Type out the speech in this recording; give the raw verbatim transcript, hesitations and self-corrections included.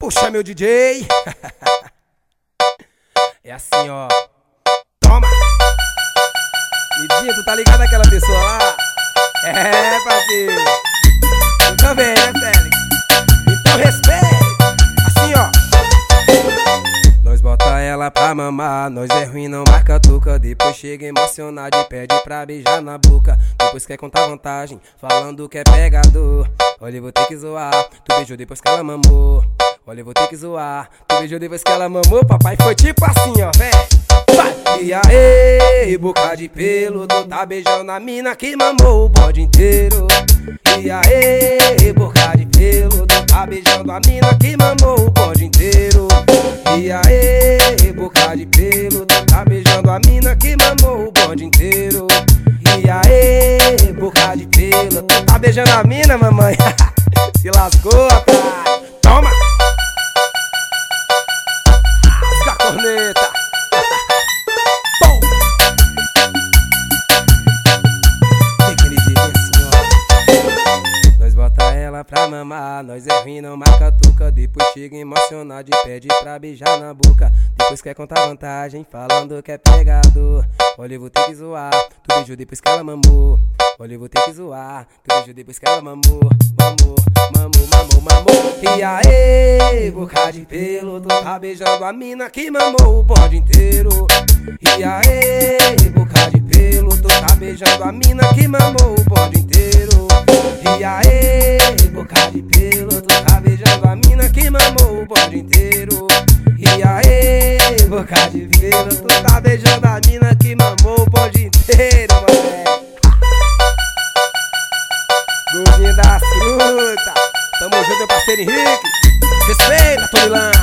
Puxa, meu D J. É assim, ó. Toma. Midinho, tu tá ligado aquela pessoa lá? É, parceiro. Tu também, né, Félix? Então respeita. Assim, ó. Nós bota ela pra mamar, nós é ruim, não marca tuca. Depois chega emocionado e pede pra beijar na boca. Depois quer contar vantagem, falando que é pegador. Olha, eu vou ter que zoar, tu beijou depois que ela mamou. Olha, eu vou ter que zoar, tu beijou depois que ela mamou. Papai foi tipo assim, ó, véi. Vai! E aí, boca de pelo, tu tá beijando a mina que mamou o bode inteiro. E aí, boca de pelo, tu tá beijando a mina que mamou o bode inteiro. E aí, boca de pelo, tu tá beijando a mina que mamou o bode inteiro. E aí, boca de pelo, tu tá beijando a mina, mamãe. Se lascou, rapaz. Toma! Rasga a corneta. Pum! Tem aquele jeito assim, ó. Nós bota ela pra mamar, nós é ruim, não marca tuca. Depois chega emocionado e pede pra beijar na boca. Depois quer contar vantagem, falando que é pegador. Olha, eu vou ter que zoar, tu beijou depois que ela mamou. Olha, eu vou ter que zoar, tu beijou depois que ela mamou. Mamou, mamou, mamou, mamou. E aí, boca de pelo, tu tá beijando a mina que mamou o bode inteiro. E aí, boca de pelo, tu tá beijando a mina que mamou o bode inteiro. E aí, boca de pelo, tu tá beijando a mina que mamou o bode inteiro. E aí, boca de pelo, tu tá beijando a mina que mamou o bode inteiro, moleque. Golzinho das frutas. Tamo junto, meu parceiro Henrique. Respeita, Tonilão.